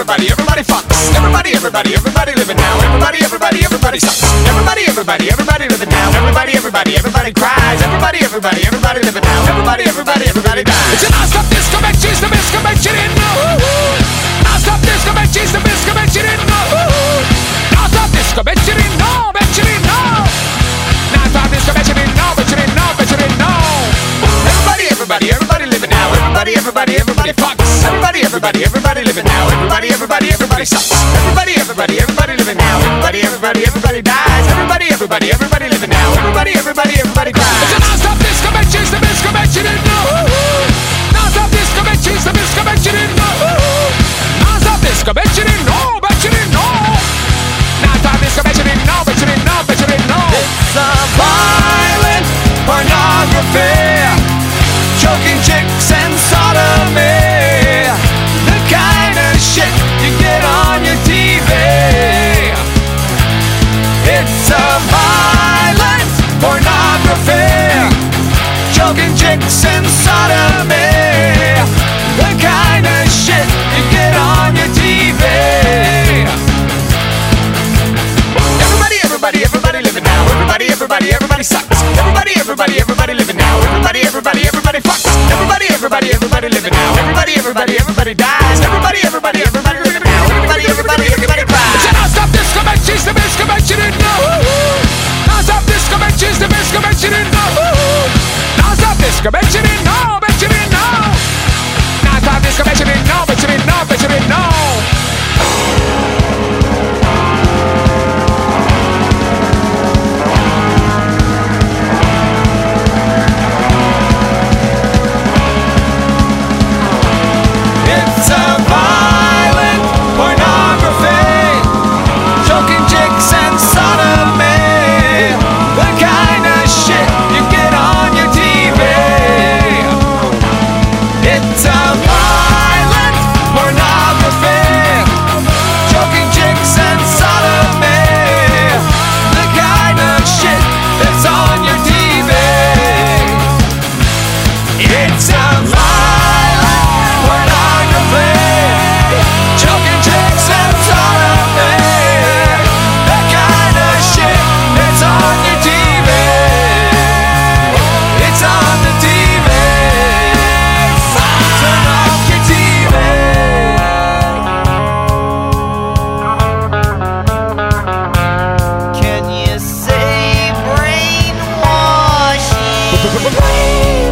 everybody, everybody fucks. Everybody, everybody, everybody living now. Everybody, everybody, everybody sucks. Everybody, everybody, everybody living now. Everybody, everybody, everybody cries. Everybody, everybody, everybody living now. Everybody, everybody, everybody dies. It's a non-stop disco, bet she's the best, bet you didn't know. Non-stop disco, bet she's the best, bet you didn't know. Non-stop disco, bet you didn't know, bet you didn't know. Non-stop disco, bet you didn't know, bet you didn't know, bet you didn't know. Everybody, everybody, everybody living now. Everybody, everybody, everybody fucks. Everybody, everybody, everybody living now. Everybody, everybody, everybody sucks. Everybody, everybody, everybody living now. Everybody, everybody, everybody dies. Everybody, everybody, everybody living now. Everybody, everybody, everybody cries. It's a non-stop disco, bet she's the best, bet you didn't know. Non-stop disco, bet she's the best, bet you didn't know. Non-stop disco, bet you didn't know, bet you didn't know. Non-stop disco, bet you didn't know, bet you didn't know, bet you didn't know. It's a violent pornography, choking chicks and sodomy, the kind of shit you get on your TV. It's a violent pornography, choking chicks and sodomy, the kind of shit you get on your TV. Everybody, everybody, everybody living now. Everybody, everybody, everybody sucks. Everybody, everybody, everybody living now. Everybody, everybody, everybody fucks. Everybody, everybody, everybody living now. Everybody, everybody, everybody dies. Everybody, everybody, everybody living now. Everybody, everybody, everybody cries. It's a non-stop disco, bet she's the best, bet you didn't know. Non-stop disco, bet she's the best, bet you didn't know. Non-stop disco, bet you didn't know, bet you didn't know. Non-stop disco, bet you didn't know, bet you didn't know, bet you didn't know. It's a violent pornography, choking chicks and sodomy, the kind of shit you get on your TV. It's a violent pornography, choking chicks and sodomy, the kind of shit that's on your TV. It's a violent pornography, choking chicks and sodomy, the kind of shit that's on your TV. It's on the TV. Turn off your TV. Can you say brainwashing?